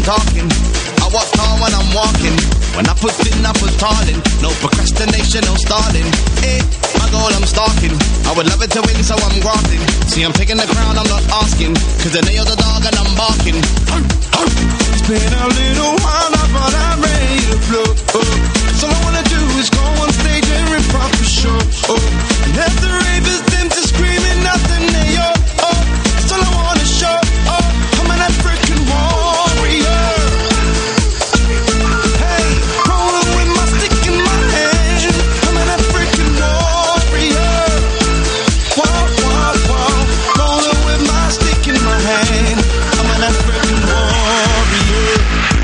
talking. I walk tall when I'm walking. When I put in, I put talling. No procrastination, no stalling. My goal I'm stalking. I would love it to win, so I'm grafting. See, I'm taking the crown, I'm not asking. Cause the nail's a dog and I'm barking. It's been a little while now, but I'm ready to blow. So all I wanna do is go on stage and rip off the show. And let the ravers them to screaming nothing they that's all I wanna show. I'm an African warrior. Hey, rolling with my stick in my hand. I'm an African warrior. Wow, wow, wow. Rolling with my stick in my hand. I'm an African warrior.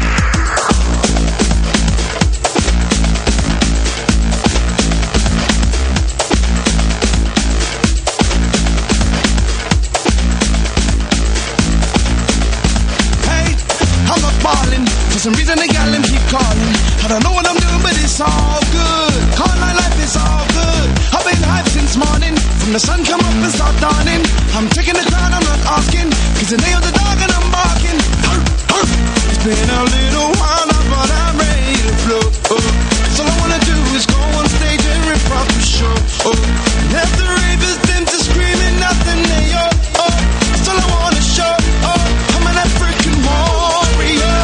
For some reason the gal them keep calling. I don't know what I'm doing, but it's all good. Call my life, it's all good. I've been hyped since morning. From the sun come up and start dawning. I'm taking the crown, I'm not asking. Cause the nail's a dog and I'm barking. It's been a little while now, but I'm ready to blow. So all I wanna do is go on stage and rip off the show. Let the ravers them to screaming nothing they that's all I wanna show. I'm an African warrior.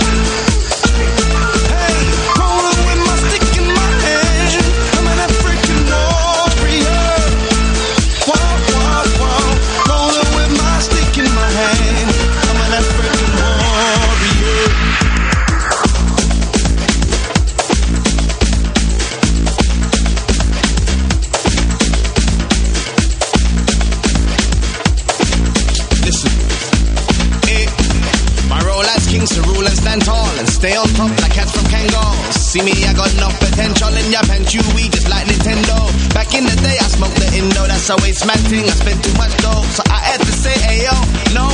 Stay on top like cats from Kangol. See me, I got enough potential in your pen chewy, just like Nintendo. Back in the day, I smoked the Indo, that's a waste man thing. I spent too much dough, so I had to say, ayo, no.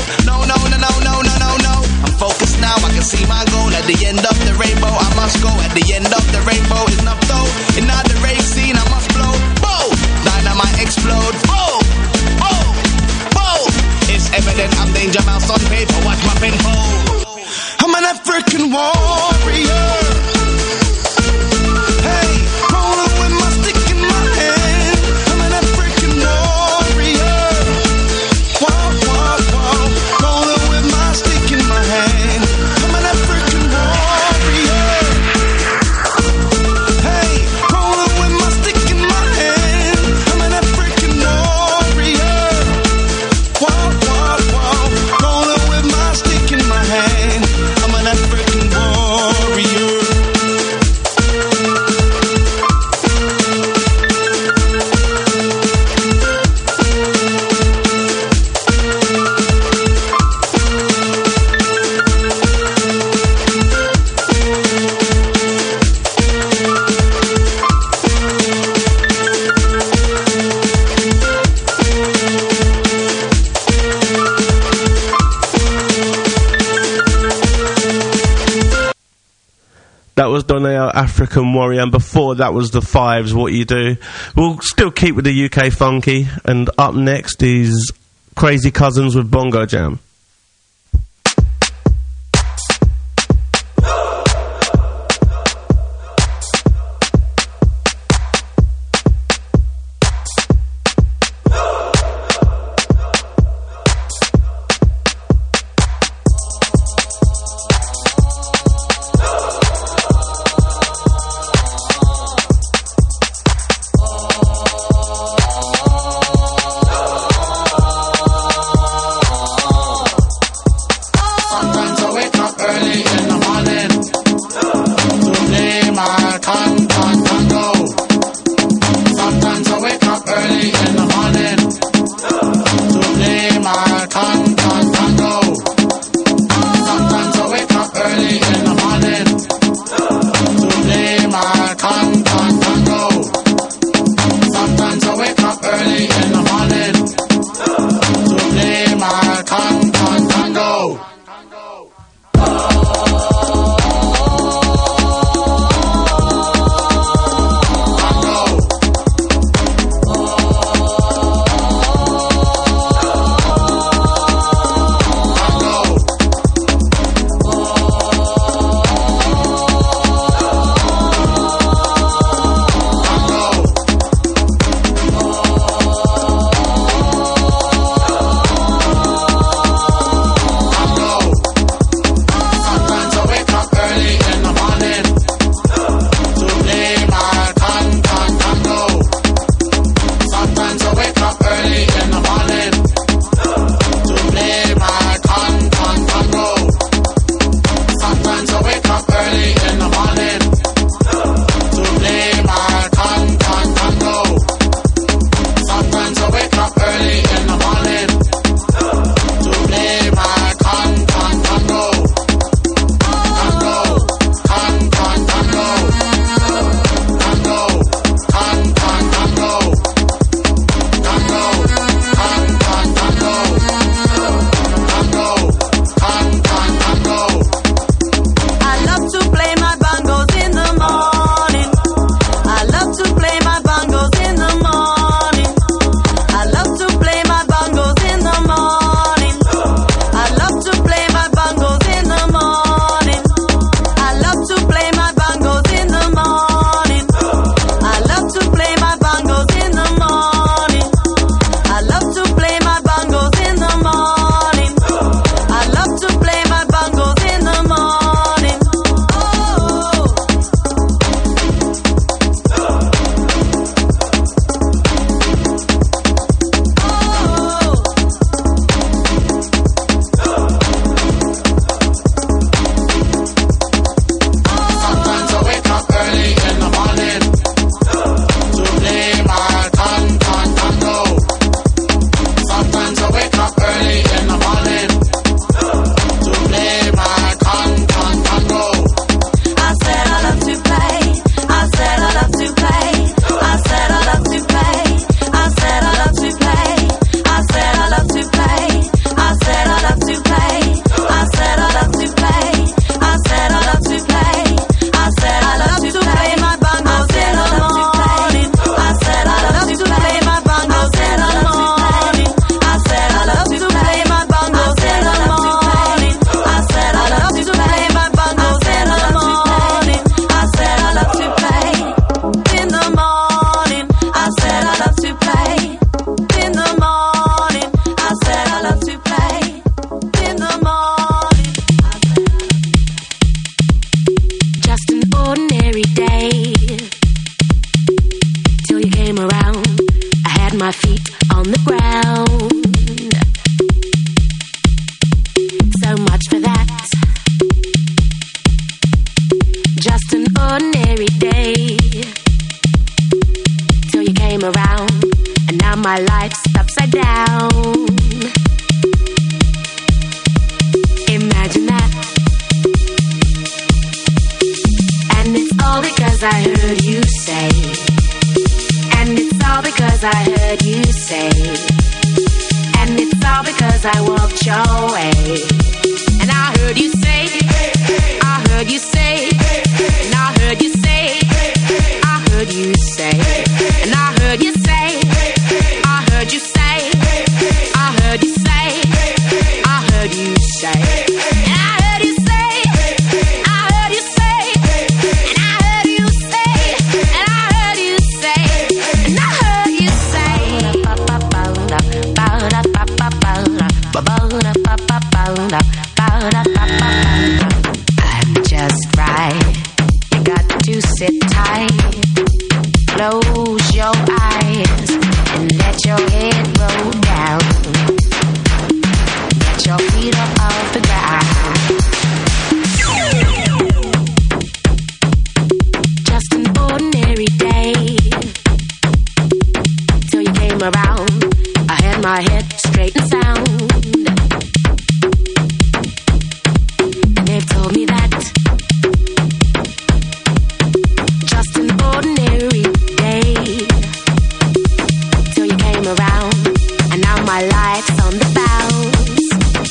I'm focused now, I can see my goal. At the end of the rainbow, I must go. At the end of the rainbow is enough though. In the rave scene, I must blow. Boom! Dynamite explode. Boom! Boom! Boom! It's evident I'm Danger Mouse on paper. Watch my pen fold. I'm an African warrior. Hey, rolling with my stick in my hand. I'm an African warrior. Wow, wow, wow. Rolling with my stick in my hand. I'm an African warrior. Hey, rolling with my stick in my hand. I'm an African warrior. Wow, wow, wow. Rolling with my stick in my hand. I'm an African warrior. That was Donnell, African Warrior, and before that was the Fives, What You Do. We'll still keep with the UK funky, and up next is Crazy Cousins with Bongo Jam. my life's upside down. Imagine that. And it's all because I heard you say. And it's all because I heard you say. And it's all because I walked your way. And I heard you say, I heard you say, and I heard you say, I heard you say, and I heard you say, I heard you say, I heard you say, I heard you say, and I heard you say, I heard you say, and I heard you say, and I heard you say, and I heard you say. I'm just right. You got to sit tight. Close your eyes and let your head roll down. Get your feet up off the ground. Just an ordinary day till you came around. I had my head straight and sound. And they told me that just an ordinary day till you came around. And now my life's on the bounce.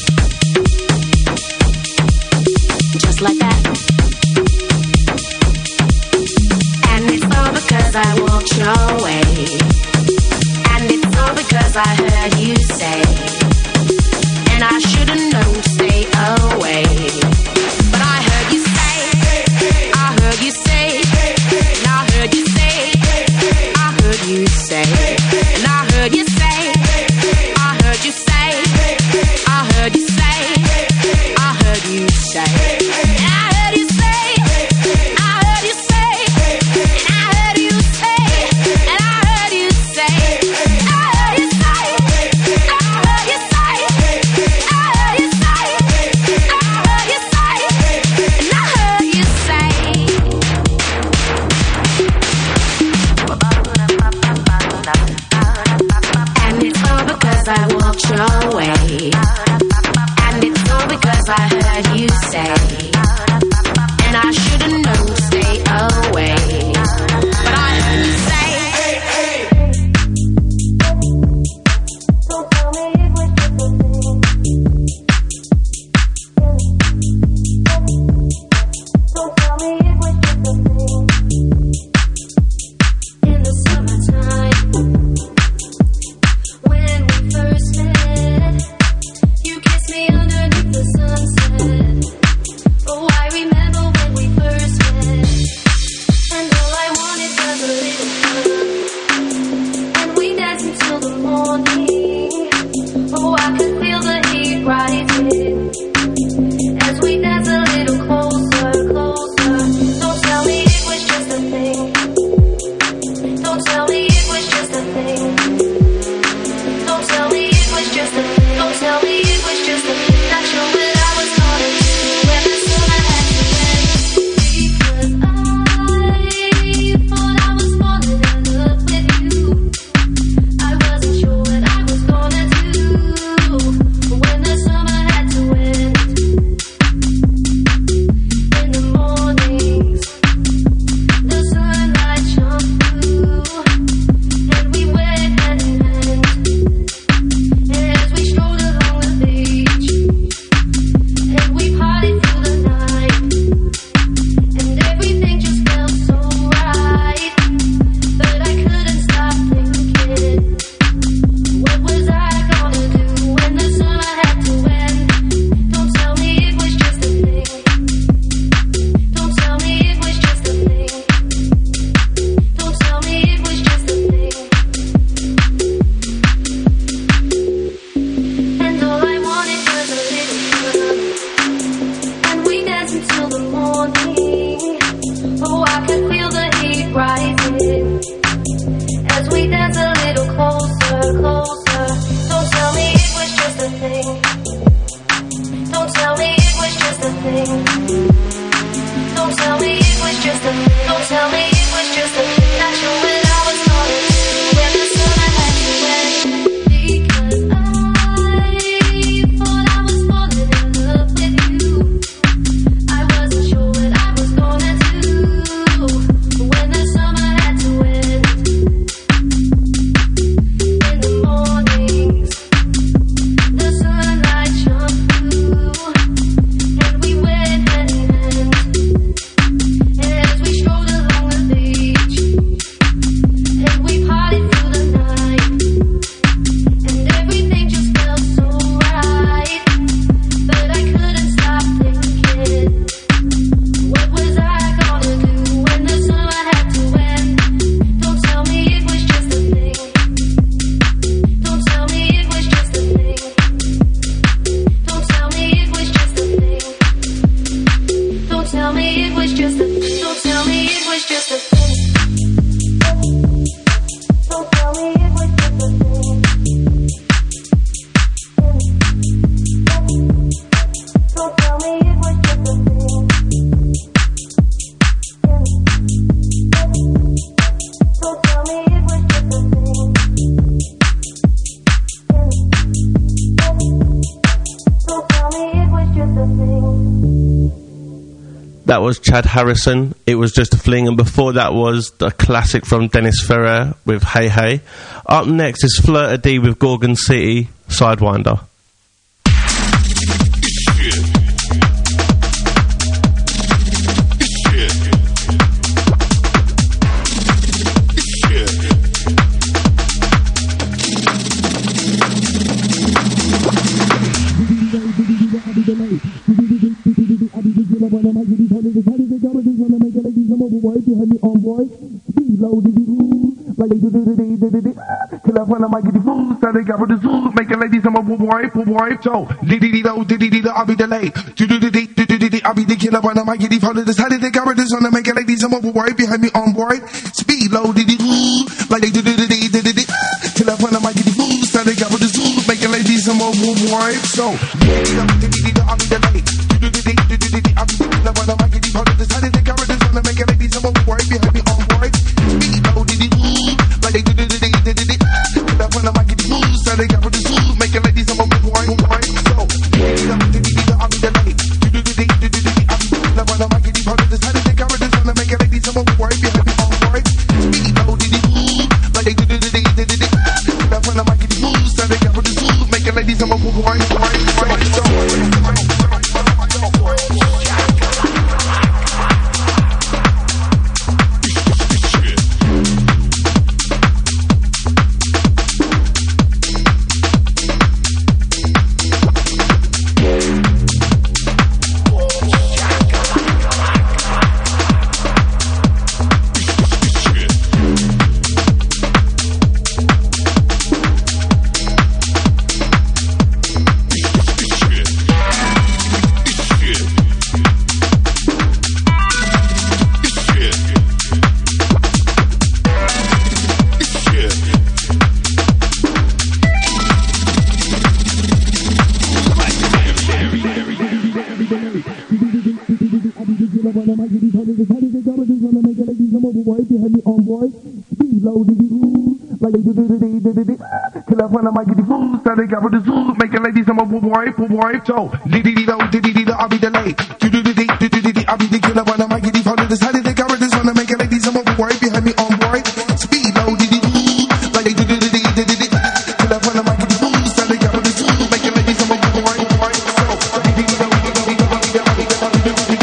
Just like that. And it's all because I walked your way. And it's all because I heard you say. And I should've known to stay away. But I heard you say, I heard you say, and I heard you say, I heard you say, and I heard you say, I heard you say, I heard you say, I heard you say, and I heard you say, I heard you say, and I heard you say, and I heard you say, I heard you say, I heard you say, I heard you say, I heard you say, and I heard you say. And it's all because I walked your way. And it's all because I heard you say. And I should've known to stay away. But I heard you say. Don't tell me it was just a thing. Don't tell me it was just a thing. In the summertime, when we first met, you kissed me underneath the sunset. Oh, I remember when we first met, and all I wanted was a little fun, and we danced until the morning. Oh, I could feel the heat rising as we danced a little closer, closer. Don't tell me it was just a thing. Don't tell me it was just a thing. Don't tell me it was just a thing. Don't tell me it was just a thing. Not sure what I was gonna do when the summer had to end. Because I thought I was falling in love with you. I wasn't sure what I was gonna do when the summer had to end. In the mornings, the sunlight shone through, and we went hand in hand as we strolled along the beach, and we partied through the night, and everything just felt so right. But I couldn't stop thinking, what was I gonna do when the summer had to end? Don't tell me it was just a thing. Don't tell me it was just a thing. Don't tell me it was just a thing. And all I wanted was a little fun, and we danced until the morning. Oh, I could feel the heat rising as we danced a little closer, closer. Don't tell me it was just a thing. Don't tell me it was just a thing. Don't tell me it was just a thing. Don't tell me it was just a thing. Not sure what I was gonna do when the summer had to end. That was Chad Harrison. It was just a fling, and before that was a classic from Dennis Ferrer with Hey Hey. Up next is Fleur D with Gorgon City, Sidewinder. Making ladies, I'm a boy, so diddy-dee-do, I'll be delayed. Do-do-dee-dee, I'll be the killer when I might get followed. Decided they got this on the making ladies, I'm a boy behind me on board. Speed low, diddy-doo, like they do-do-dee-dee-dee-dee. Till I find I might get food, so they got this making ladies, I'm a boy, so diddy-dee-do, I'll be delayed. Do-do-dee-dee, I'll be the killer when I might get followed. Decided they got this on the making ladies, I'm a boy behind me on board. Speed low, diddy-doo, like they do-do-dee-dee-dee-dee. Till I find I might get food, so they got this making ladies, I'm a boy, so diddy-dee-do, I'll be delayed. Do-do-dee-dee-dee-dee, I'll be the killer when I might get followed. Decided they got this on the making ladies, I'm a boy behind me on board. Speed low, diddy-doo, like they do-do-dee-dee-dee-dee. Till I find I might get food, so they got this making ladies, I'm a boy, making ladies, I'm a boy, so diddy-dee-do, I'll be delayed. Do-do-dee-dee-dee-dee, I'll be the killer when I might get followed. Decided they got this on the making ladies, I'm a boy behind me on board. Speed low, diddy-doo, like they do-do-dee-dee-dee-dee. Till I find I might get fooled, so they got this making ladies, I'm a boy, so diddy-dee-do, I'll be delayed.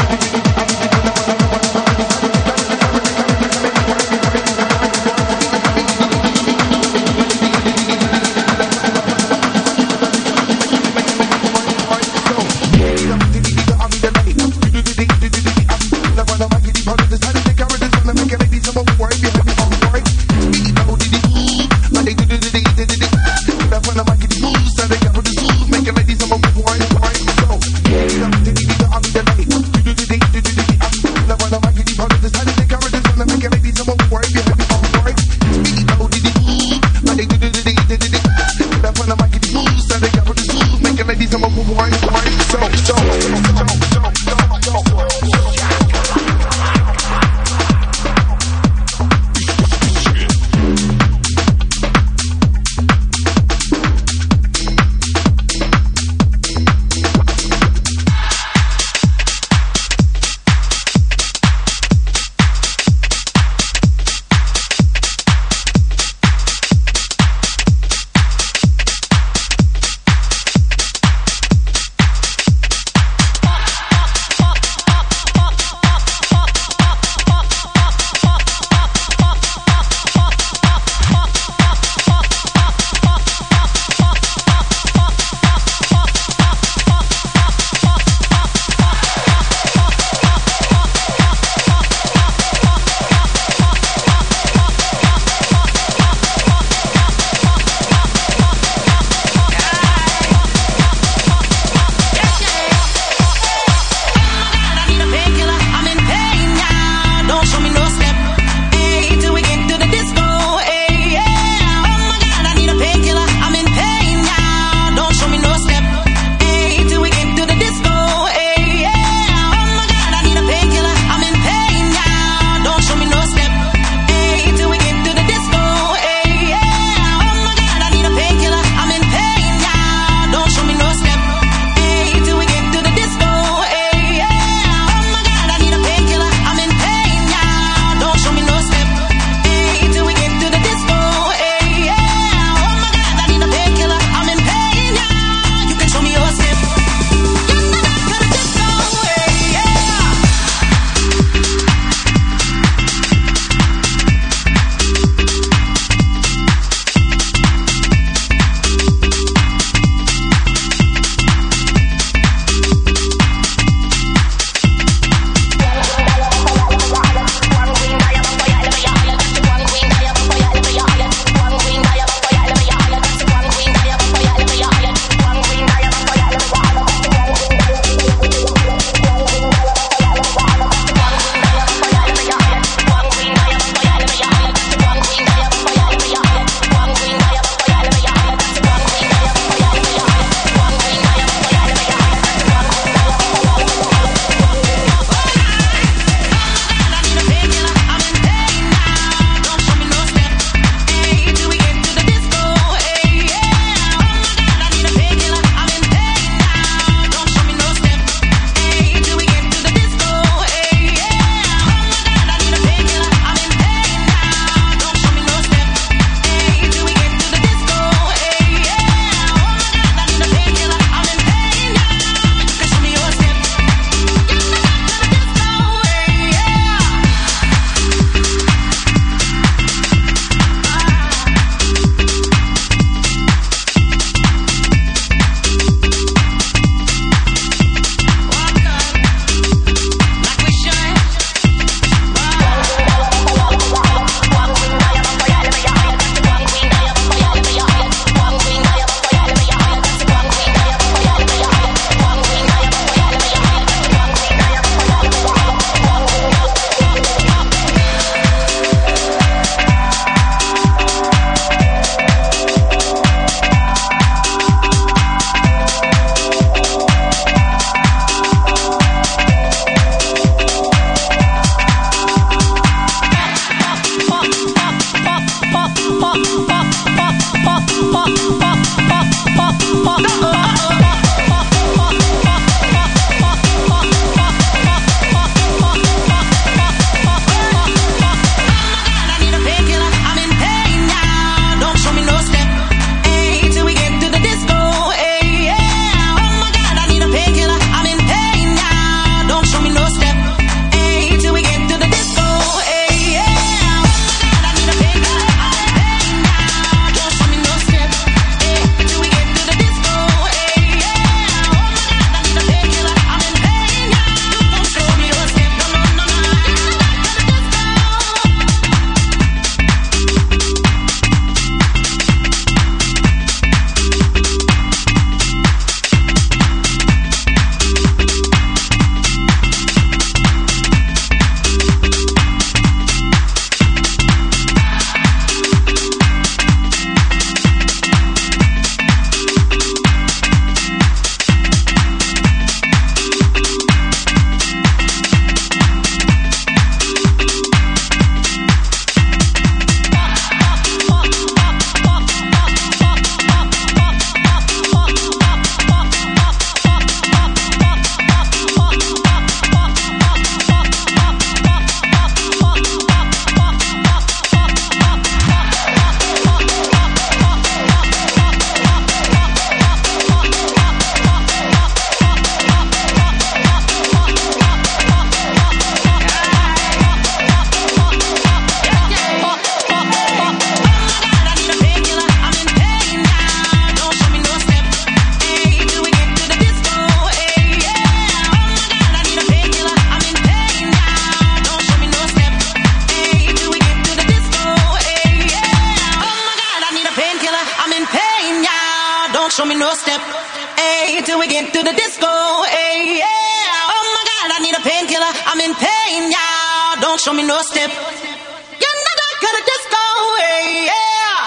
Hey, yeah. Oh my God, I need a painkiller. I'm in pain, y'all. Don't show me no step. You're not gonna just go. Hey, yeah.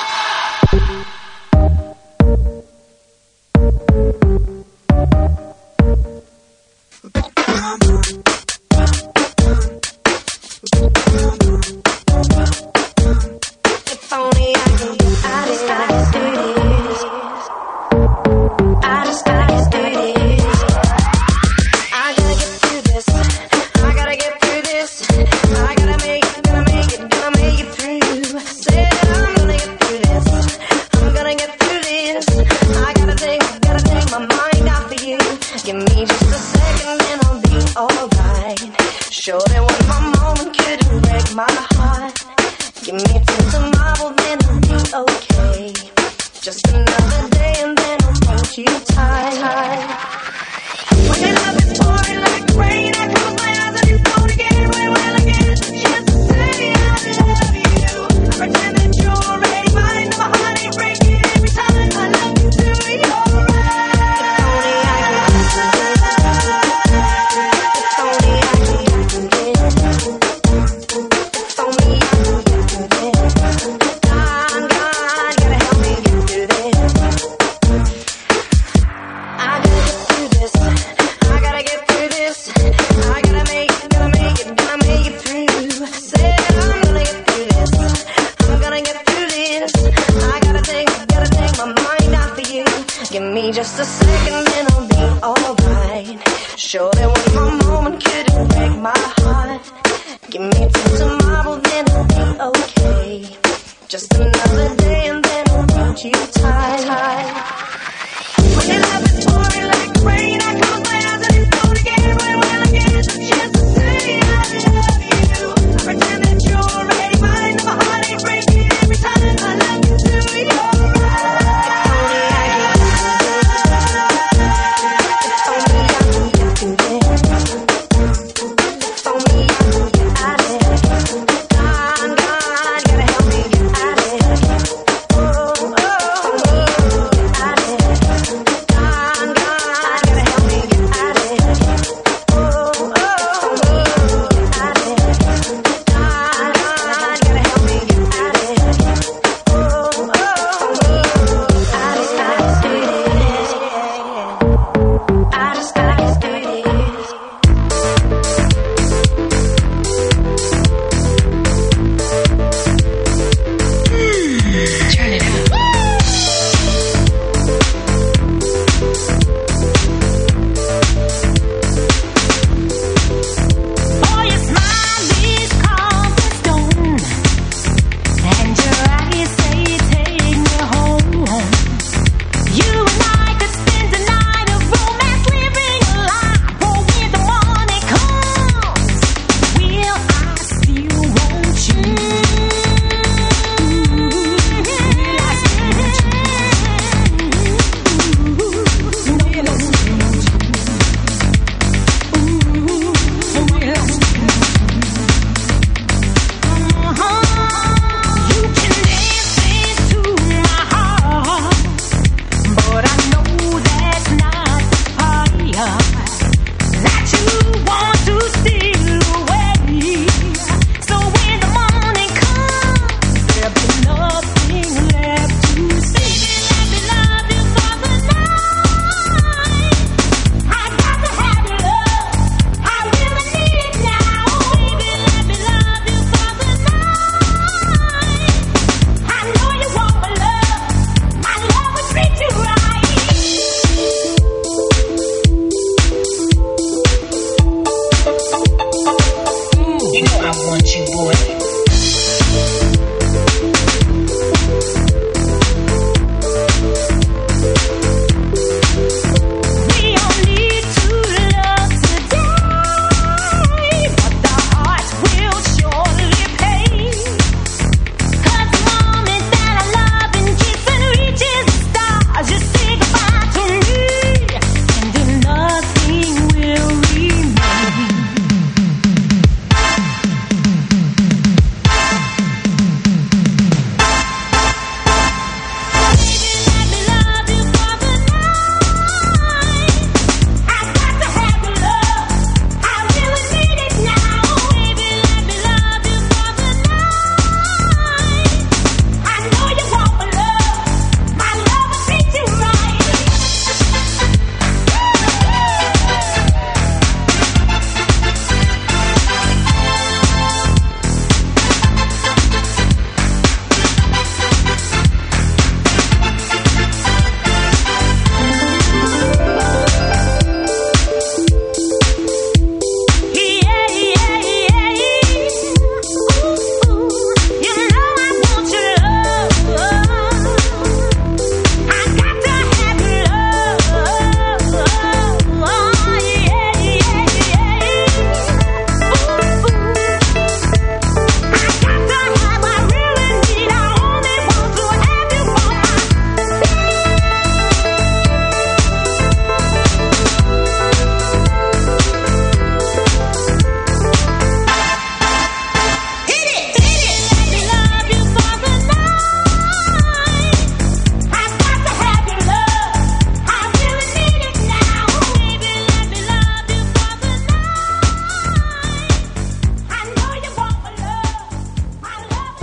If only I could get out of this. I just gotta do this. I gotta get through this. I gotta get through this. I gotta make it through. Said I'm gonna get through this. I'm gonna get through this. I gotta take my mind off of you. Give me just a second and I'll be alright. Sure that one more moment couldn't break my heart. Give me till tomorrow, then I'll be okay. Just another day and then I'll hold you tight. When your love is pouring like rain, I close my eyes and explode again. When I get the chance to say I love you, I pretend that you're already mine. My heart ain't breaking every time I look into your eyes. If only I could get through this. If only I could get through this. God, gotta help me get through this. I gotta get through this. I gotta get through this. I gotta make it through. Said I'm gonna get through this. I'm gonna get through this. I gotta take my mind off of you. Give me just a second and I'll be alright. Sure that one more moment couldn't break my heart. Give me till tomorrow, then I'll be okay. Just another day and then I'll hold you tight. When your love is pouring like rain, I close my eyes and explode again. When I get the chance to say I love you, I pretend that you're already mine. My heart ain't breaking every time I look into your eyes. If only I could get through this. If only I could get out of this.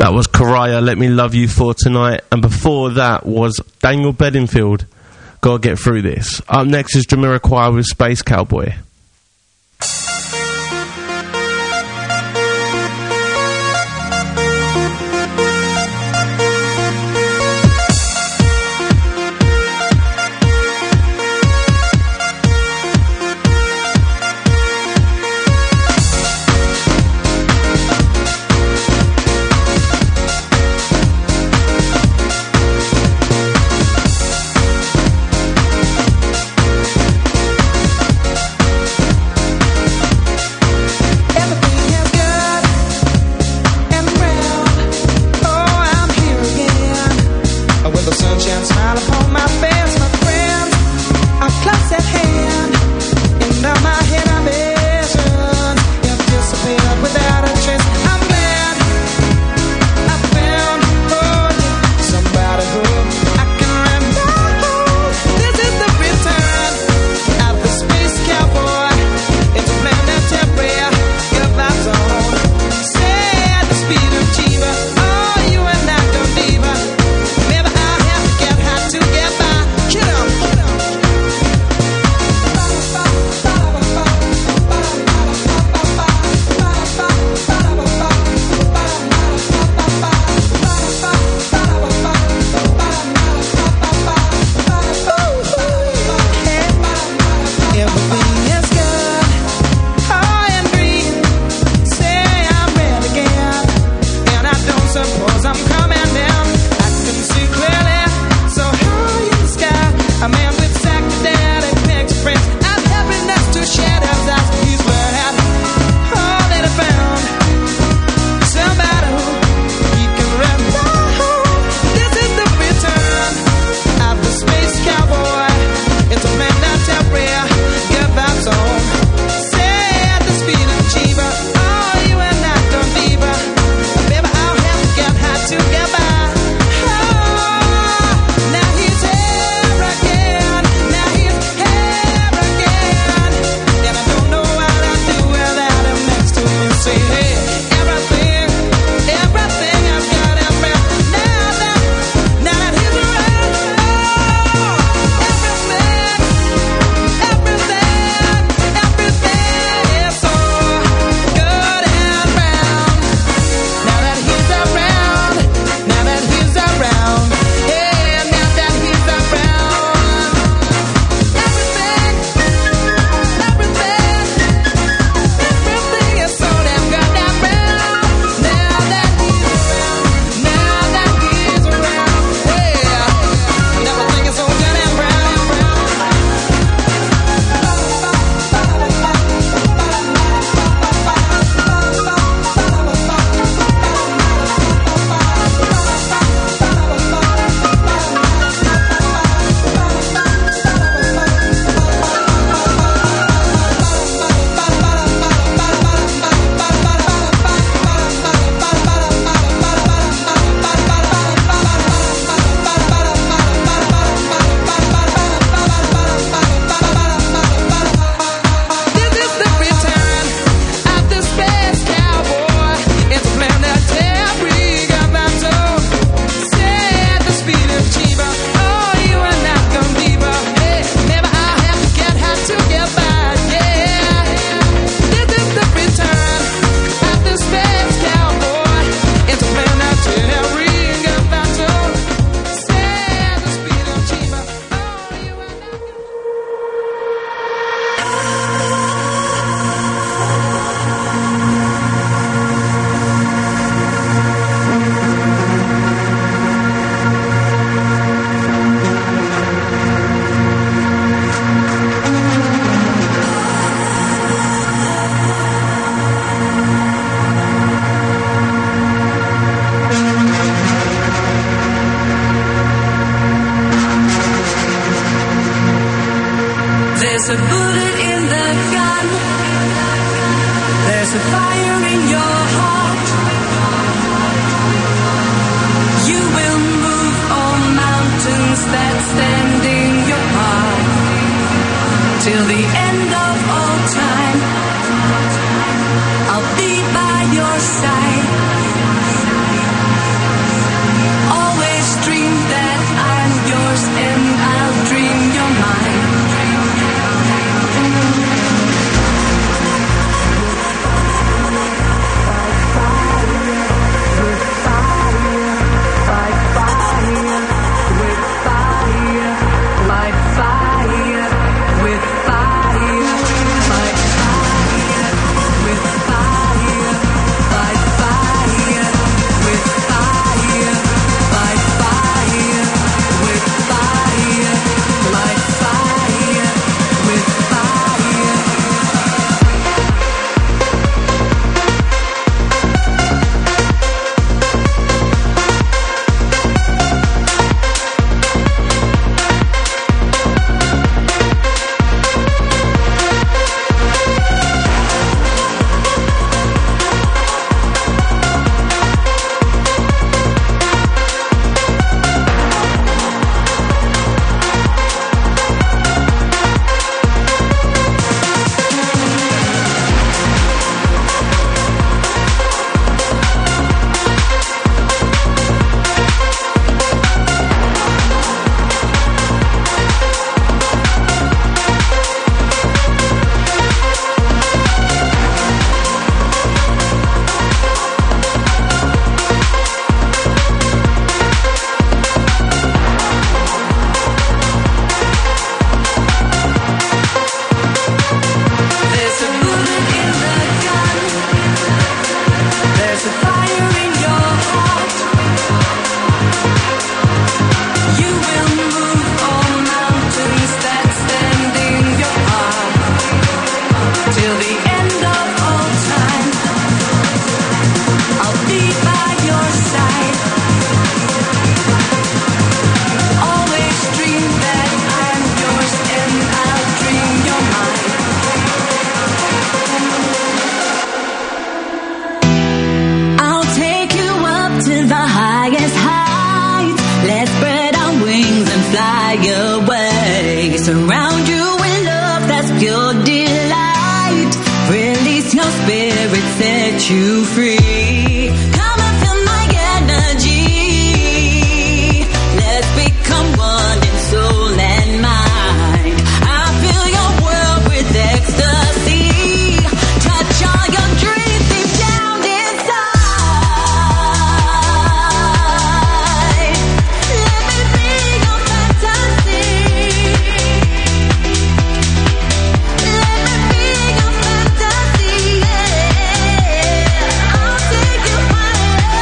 That was Karaya, Let Me Love You For Tonight. And before that was Daniel Bedingfield, Gotta Get Through This. Up next is Jamiroquai with Space Cowboy. There's a bullet in the gun. There's a fire in your heart. You will move all mountains that stand in your path. Till the end of all time, I'll be by your side. the end of all time. I'll be by your side. Always dream that I'm yours and I'll dream you're mine. I'll take you up to the highest heights. Let's spread our wings and fly away. Surround you with love that's pure delight. Release your spirit, set you free. Come and feel my energy. Let's become one in soul and mind. I fill your world with ecstasy. Touch all your dreams deep down inside. Let me be your fantasy. Let me be your fantasy, yeah. I'll take you higher.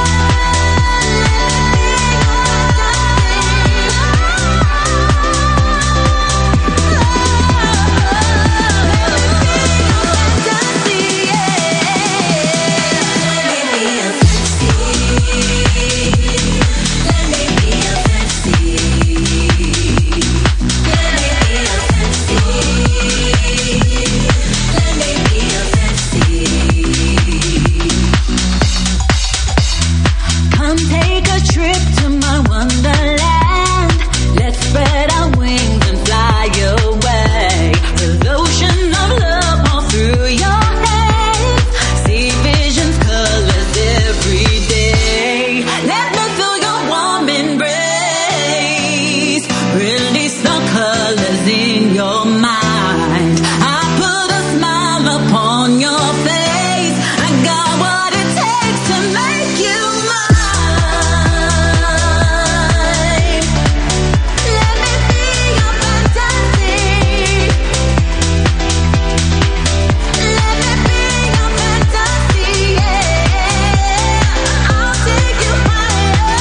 Come take a trip to my wonderland. Let's spread our wings and fly away. The ocean of love all through your hands. See visions, colors every day. Let me feel your warm embrace. Release the colors in your mind. I put a smile upon your face. I got what it takes to make you mine. Let me be your fantasy. Let me be your fantasy, yeah. I'll take you higher.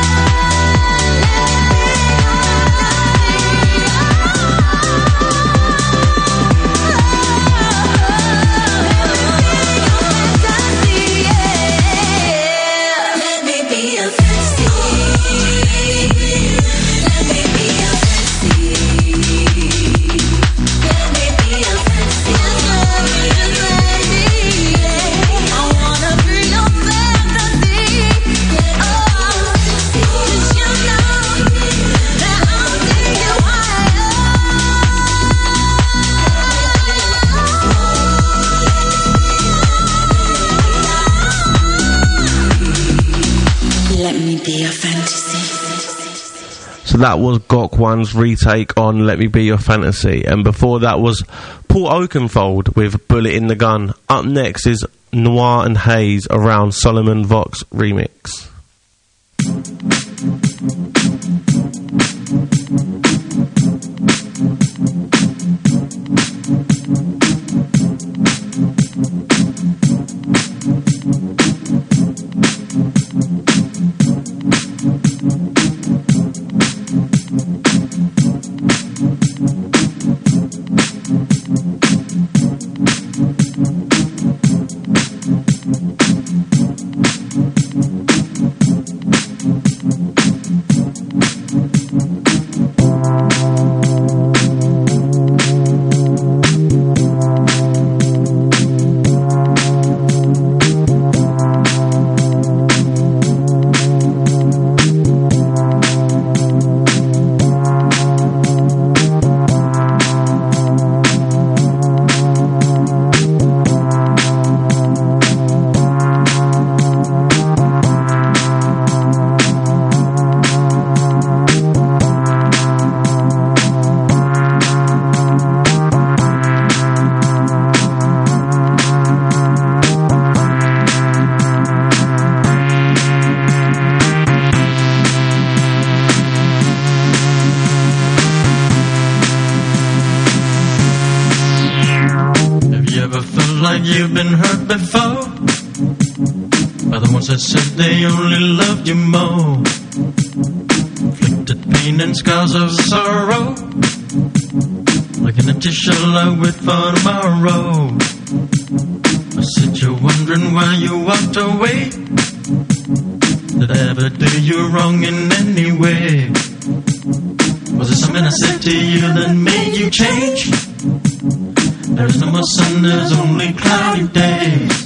Let me be your fantasy. Let me be your fantasy. Let me be your fantasy. I wanna be your fantasy. Oh, 'cause you know that I'll take you higher. Let me be your fantasy. So that was Gok One's retake on Let Me Be Your Fantasy, and before that was Paul Oakenfold with Bullet in the Gun. Up next is Noir and Hayes around Solomon Vox remix. like you've been hurt before by the ones that said they only loved you more. Inflicted pain and scars of sorrow, like an empty shell I wait for tomorrow. I said you're wondering why you walked away. Did I ever do you wrong in any way? Was it something I said to you that made you change? There is no more sun, there's only cloudy days.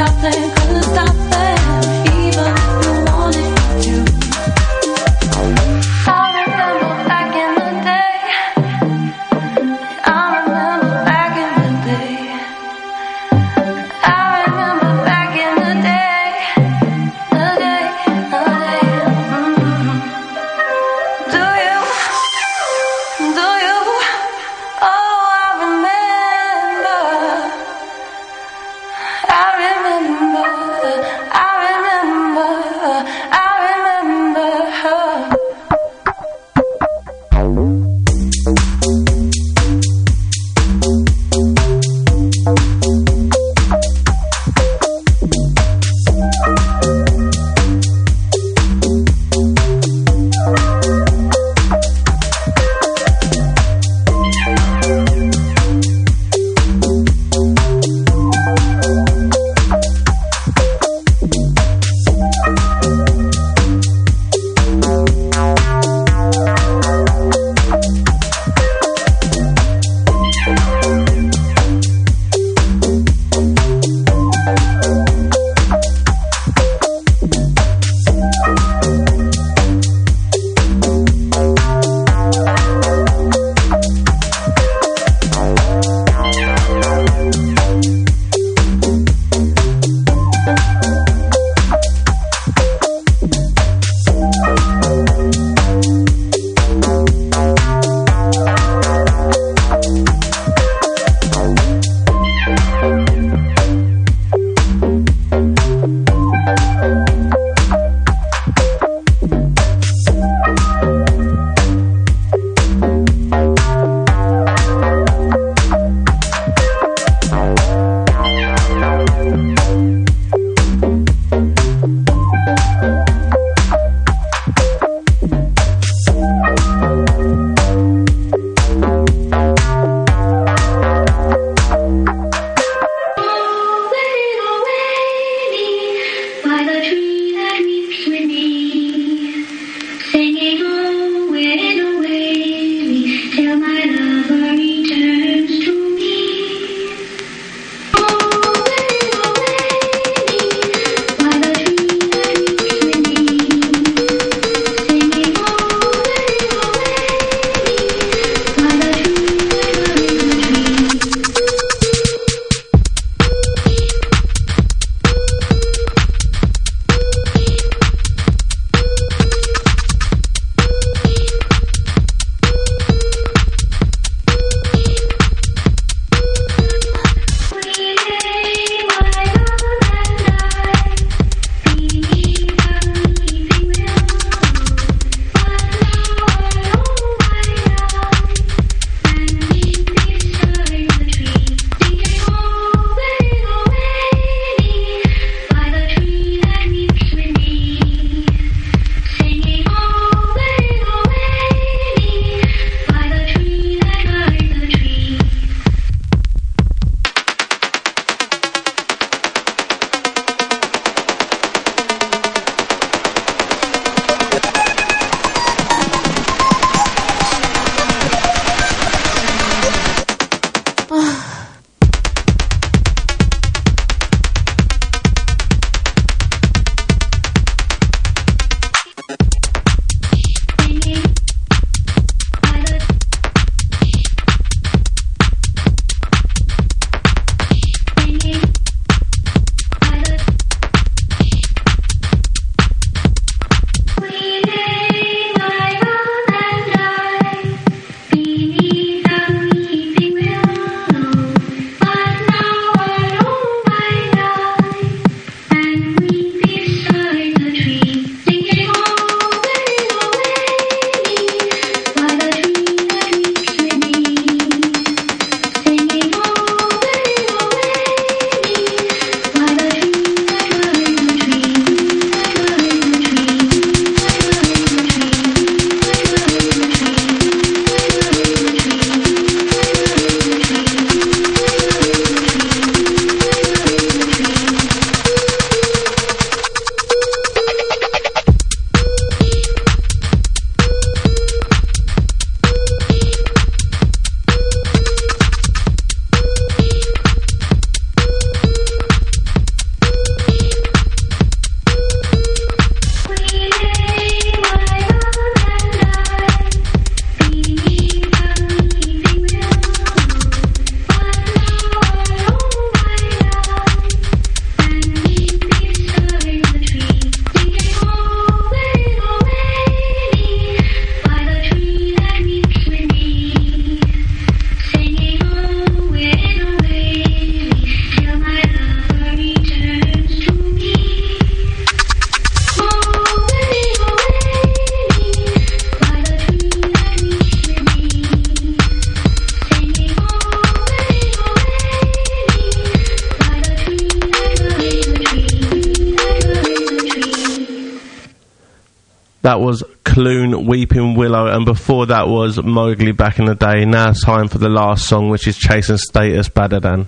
nothing could stop them, even if you wanted to. I remember back in the day. I remember back in the day. I remember back in the day. The day, the day. Do you? Do you? Oh, I remember. I remember. I remember. I remember her. By the tree that weeps with me, singing away, till my lover returns to me. Oh, little lady, by the tree that weeps with me, singing away, by the tree that weeps with me. That was Clune, Weeping Willow, and before that was Mowgli, Back in the Day. Now it's time for the last song, which is Chasing Status, Badder Than.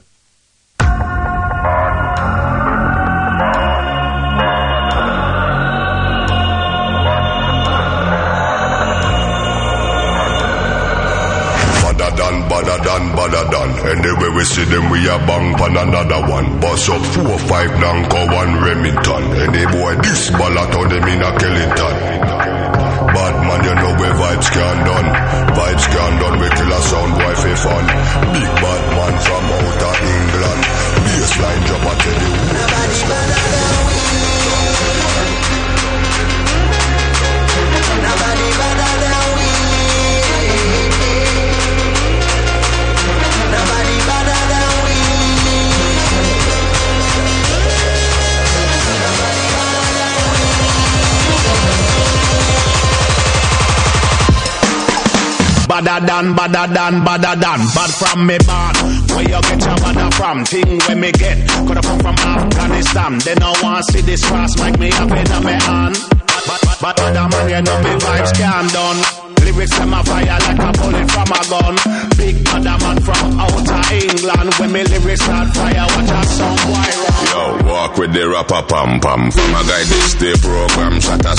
Badder than. Anyway we see them, we a bang pan another one. Bust up 4 or 5 Nanko, 1 Remington. Any boy this ballot on them in a Kellington. Bad man, you know where vibes can done. Vibes can done, we kill a sound boy for fun. Big bad man from out of England. Baseline drop, I tell you. Nobody better than we. Nobody better than we. Nobody better than we. Badder than, bad from me bad. Where you get your badder from? Thing where me get. Coulda come from Afghanistan. They no want see this cross make me up in me hand. But other man, you know me vibes can done. Lyrics them a fire like a bullet from a gun. Big badder man from outer England. When me lyrics start fire, watch out some boy run. Yo, walk with the rapper pam pam. From a guy this day program, shot a